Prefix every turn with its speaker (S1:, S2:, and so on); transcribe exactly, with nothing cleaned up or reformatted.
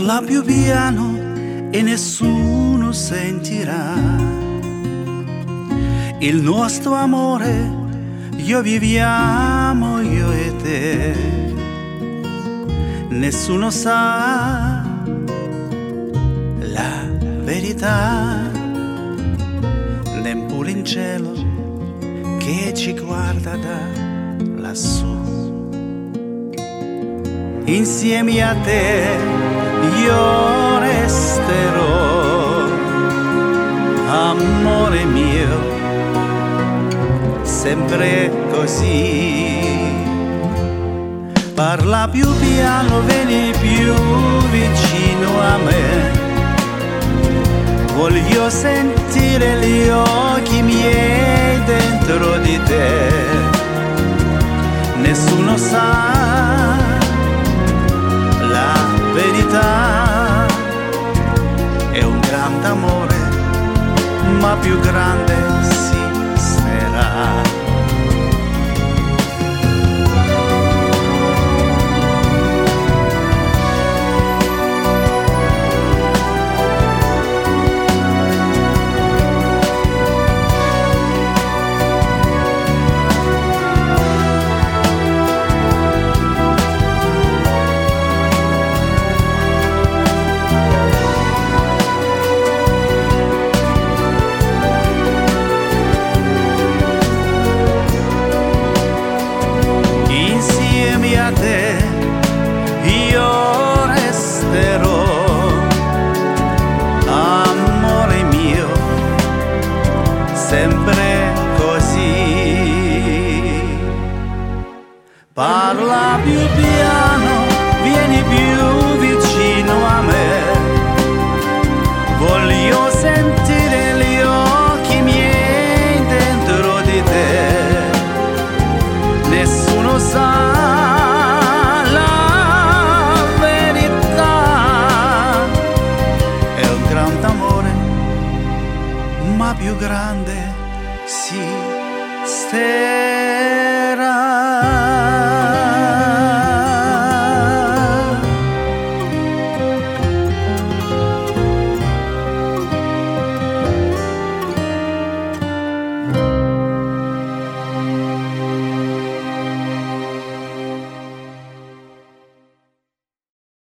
S1: Parla più piano e nessuno sentirà il nostro amore, io viviamo io e te. Nessuno sa la verità, neppure in cielo che ci guarda da lassù. Insieme a te io resterò, amore mio, sempre così. Parla più piano, vieni più vicino a me, voglio sentire gli occhi miei dentro di te. Nessuno sa la verità, è un grande amore, ma più grande si sarà. Io resterò, amore mio, sempre così. Parla più piano, vieni più vicino a me, voglio sentire gli occhi miei dentro di te. Nessuno sa più grande si sterà.